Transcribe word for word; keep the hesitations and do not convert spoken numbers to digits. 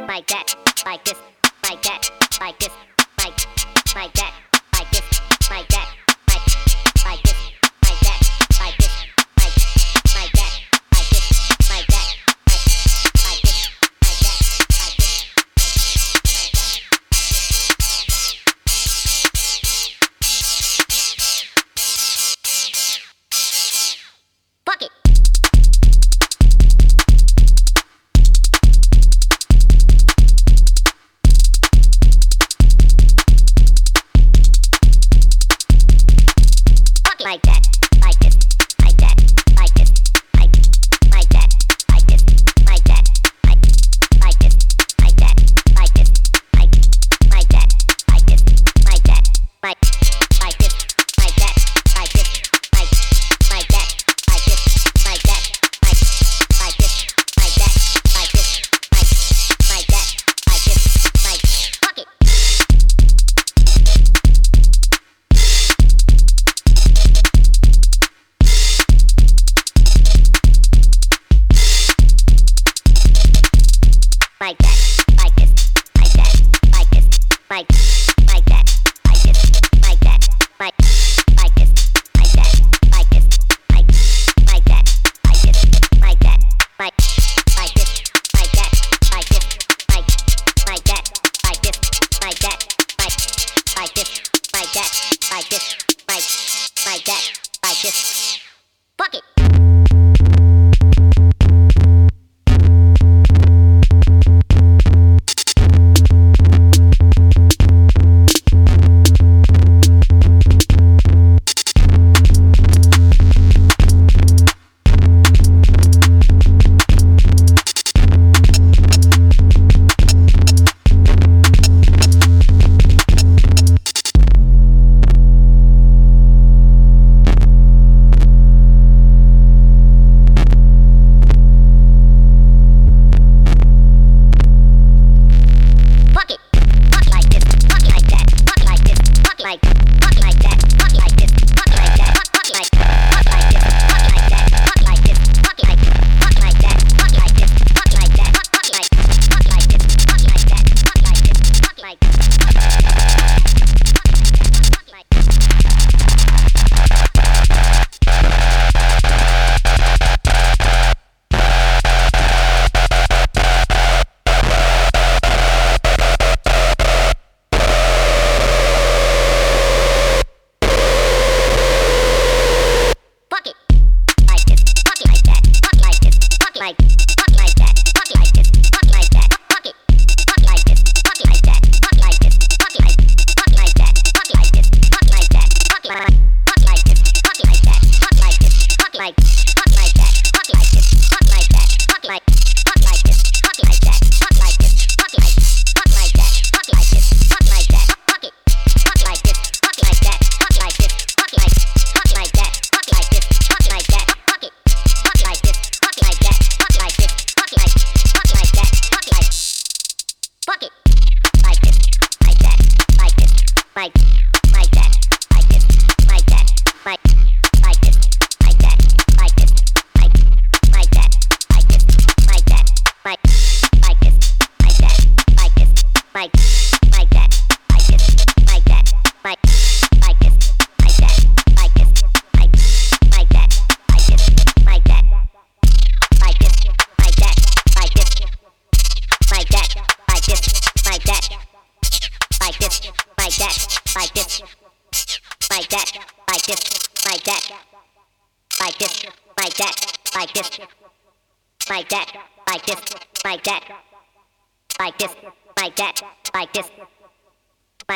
like that, like this, like that, like this, like, like that, like this, like that, like, like this, like that, like this, like, like that, like this, like that, like, like this, like that, like this, like, fuck it. Like that, like this, like that, like this, like, like that, like this, like that, like, like this, like that, like this, like, like that, like this, like that, like, like this, like that, like this, like, like that, like this, like that, like, like this, like that, like this, like, like that, like this, like, fuck it. Like that, like this, like that, like this, like, like that, like this, like that, like, like this, like that, like this, like, like that, like this, like that, like, like this, like that, like this, like, like that, like this, like that, like, like this, like that, like this, like, like that, like this. Fuck it. Like, fuck like that, fuck like this, fuck like that, fuck like, fuck like this, fuck like that, fuck like this, fuck like, fuck like that, fuck like this, fuck like that, fuck like, fuck like this, fuck like that, fuck like this, fuck like, fuck like, fuck like. Like, fuck like that, fuck like this, fuck like that, fuck it, fuck like this, fuck like that, fuck like this, fuck like, fuck like that, fuck like this, fuck like that, fuck like, fuck like this, fuck like that, fuck like this, fuck like, fuck like that, fuck like this, fuck like that, fuck like, fuck like this, fuck like that, fuck like this, fuck like, fuck like that, fuck like this, fuck like that, fuck it, fuck like this, fuck like that, fuck like this, fuck like, fuck like that, fuck like this, fuck like that, fuck it, fuck like this, fuck like that. Like this, fuck like, fuck like that, fuck like, fuck it, like this, like that, like this, like, like that, like this, like that, like, like this, like that, like this, like, like that, like this, like that, like, like this, like that, like this, like, like that, like this, like that, like, like this, like that, like this, like, like that, like this, like that. Like this, like that, like this, like that, like this, like that, like this, like that, like this, like that, like this, like that, like this, like that, like this, like that, like this, like that, like this, like that, like this.